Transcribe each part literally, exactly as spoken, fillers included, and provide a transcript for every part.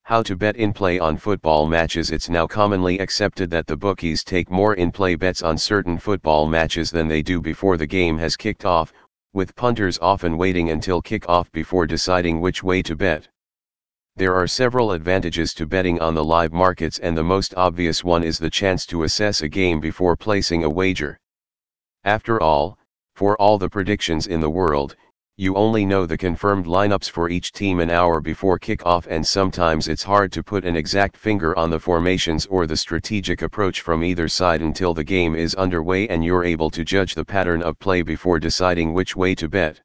How to bet in-play on football matches. It's now commonly accepted that the bookies take more in-play bets on certain football matches than they do before the game has kicked off, with punters often waiting until kick-off before deciding which way to bet. There are several advantages to betting on the live markets, and the most obvious one is the chance to assess a game before placing a wager. After all, for all the predictions in the world, you only know the confirmed lineups for each team an hour before kickoff, and sometimes it's hard to put an exact finger on the formations or the strategic approach from either side until the game is underway and you're able to judge the pattern of play before deciding which way to bet.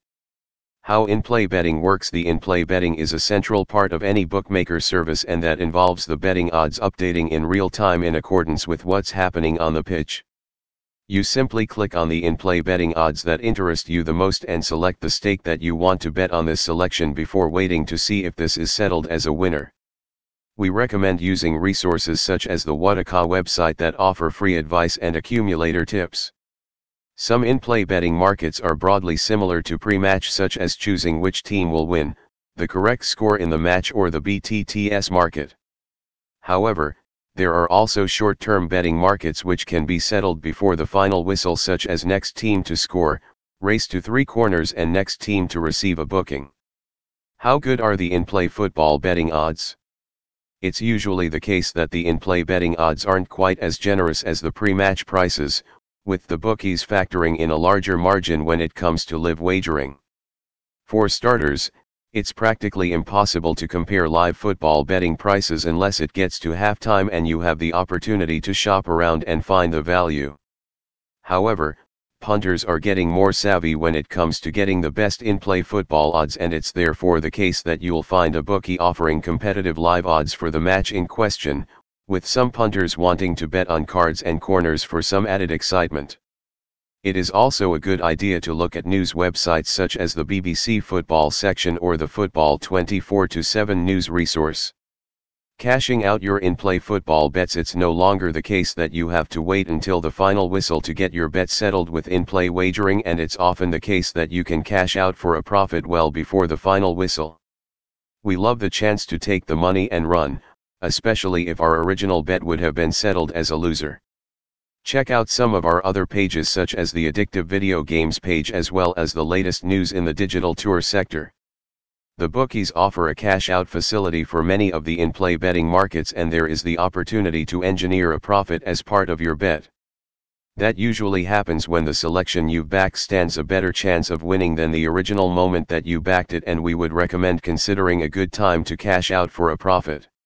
How in-play betting works. The in-play betting is a central part of any bookmaker service, and that involves the betting odds updating in real time in accordance with what's happening on the pitch. You simply click on the in-play betting odds that interest you the most and select the stake that you want to bet on this selection before waiting to see if this is settled as a winner. We recommend using resources such as the Whataka website that offer free advice and accumulator tips. Some in-play betting markets are broadly similar to pre-match, such as choosing which team will win, the correct score in the match, or the B T T S market. However, there are also short-term betting markets which can be settled before the final whistle, such as next team to score, race to three corners, and next team to receive a booking. How good are the in-play football betting odds? It's usually the case that the in-play betting odds aren't quite as generous as the pre-match prices, with the bookies factoring in a larger margin when it comes to live wagering. For starters, it's practically impossible to compare live football betting prices unless it gets to halftime and you have the opportunity to shop around and find the value. However, punters are getting more savvy when it comes to getting the best in-play football odds, and it's therefore the case that you'll find a bookie offering competitive live odds for the match in question, with some punters wanting to bet on cards and corners for some added excitement. It is also a good idea to look at news websites such as the B B C Football section or the Football twenty-four seven news resource. Cashing out your in-play football bets. It's no longer the case that you have to wait until the final whistle to get your bet settled with in-play wagering, and it's often the case that you can cash out for a profit well before the final whistle. We love the chance to take the money and run, especially if our original bet would have been settled as a loser. Check out some of our other pages, such as the Addictive Video Games page, as well as the latest news in the digital tour sector. The bookies offer a cash-out facility for many of the in-play betting markets, and there is the opportunity to engineer a profit as part of your bet. That usually happens when the selection you've backed stands a better chance of winning than the original moment that you backed it, and we would recommend considering a good time to cash out for a profit.